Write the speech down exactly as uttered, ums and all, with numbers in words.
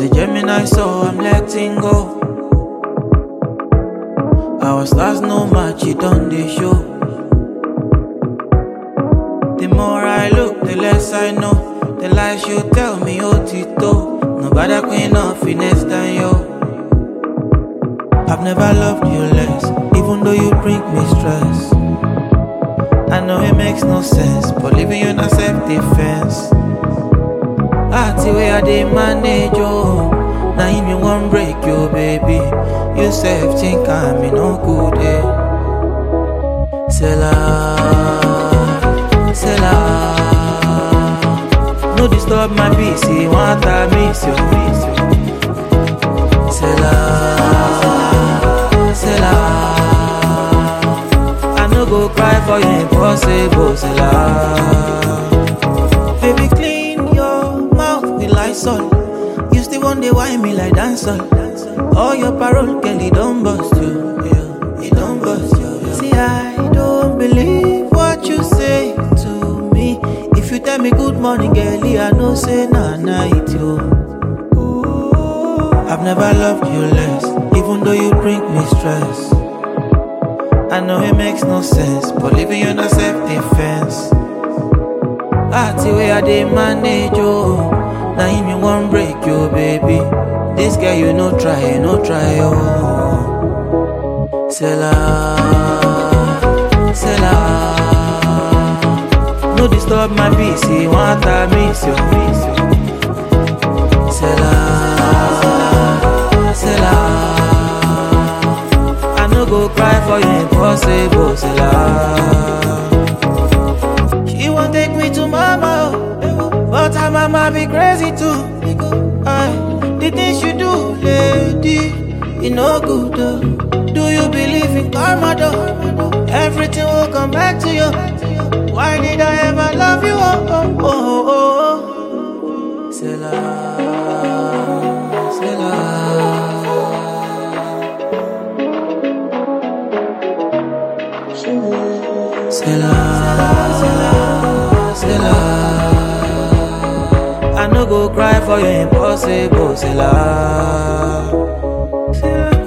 a Gemini, so I'm letting go. Our stars no match, it on the show. The more I look, the less I know. The lies you tell me, oh Tito. Nobody queen of finesse than you. I've never loved you less, even though you bring me stress. I know it makes no sense, but leaving you in a self-defense. I see where I did manage, oh. Now if you won't break you, baby. You self think I'm in no good, eh. Say la, say la. No disturb my peace, want I miss you, miss you. Say la, say la. I no go cry for you, impossible, say la. Baby, clean your mouth with Lysol. You still want to whine me like dancer. All your parole, girl, it don't bust you, yeah. It don't bust you, yeah. See, I don't believe what you say to me. If you tell me good morning, girlie, I know say nah night, yo. I've never loved you less, even though you bring me stress. I know it makes no sense, but leaving you in a self-defense. I see where I did manage, oh. Now if you won't break you, baby. This girl you no try, you no try, oh. Say la, say la. No disturb my peace, want I miss you, miss you. Say la, say la. I no go cry for you, impossible, say la. She won't take me to mama, but her mama be crazy too. Aye. The things you do, lady, you no good, though. Do you believe in karma, though? Everything will come back to you. Why did I ever love you? Oh, oh, oh, oh. C'est là, c'est là. C'est là, c'est là. I no go cry for you, impossible, c'est là.